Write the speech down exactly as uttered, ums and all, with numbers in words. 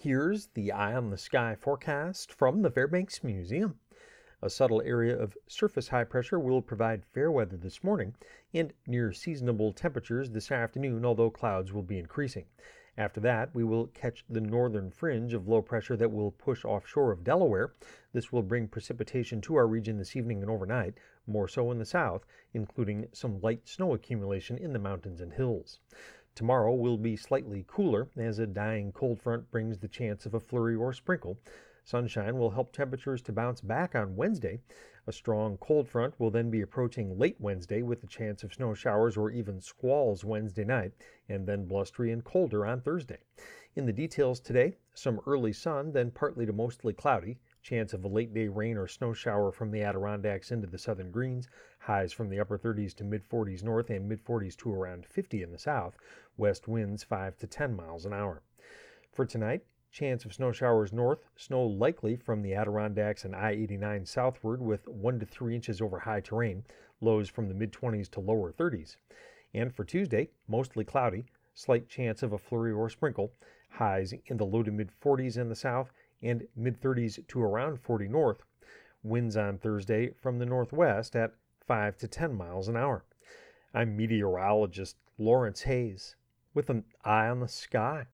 Here's the Eye on the Sky forecast from the Fairbanks Museum. A subtle area of surface high pressure will provide fair weather this morning and near seasonable temperatures this afternoon, although clouds will be increasing. After that, we will catch the northern fringe of low pressure that will push offshore of Delaware. This will bring precipitation to our region this evening and overnight, more so in the south, including some light snow accumulation in the mountains and hills. Tomorrow will be slightly cooler as a dying cold front brings the chance of a flurry or sprinkle. Sunshine will help temperatures to bounce back on Wednesday. A strong cold front will then be approaching late Wednesday with a chance of snow showers or even squalls Wednesday night, and then blustery and colder on Thursday. In the details today, some early sun, then partly to mostly cloudy. Chance of a late day rain or snow shower from the Adirondacks into the southern greens. Highs from the upper thirties to mid forties north and mid forties to around fifty in the south. West winds five to ten miles an hour. For tonight, chance of snow showers north, snow likely from the Adirondacks and I eighty-nine southward with one to three inches over high terrain, lows from the mid twenties to lower thirties. And for Tuesday, mostly cloudy, slight chance of a flurry or sprinkle, highs in the low to mid forties in the south and mid thirties to around forty north. Winds on Thursday from the northwest at five to ten miles an hour. I'm meteorologist Lawrence Hayes with an eye on the sky.